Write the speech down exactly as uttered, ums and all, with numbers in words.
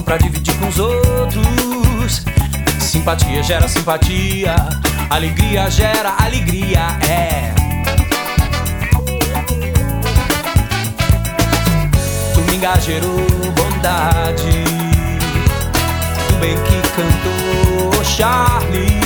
bom pra dividir com os outros. Simpatia gera simpatia, alegria gera alegria, é. Dominga gerou bondade, do bem que cantou Charlie.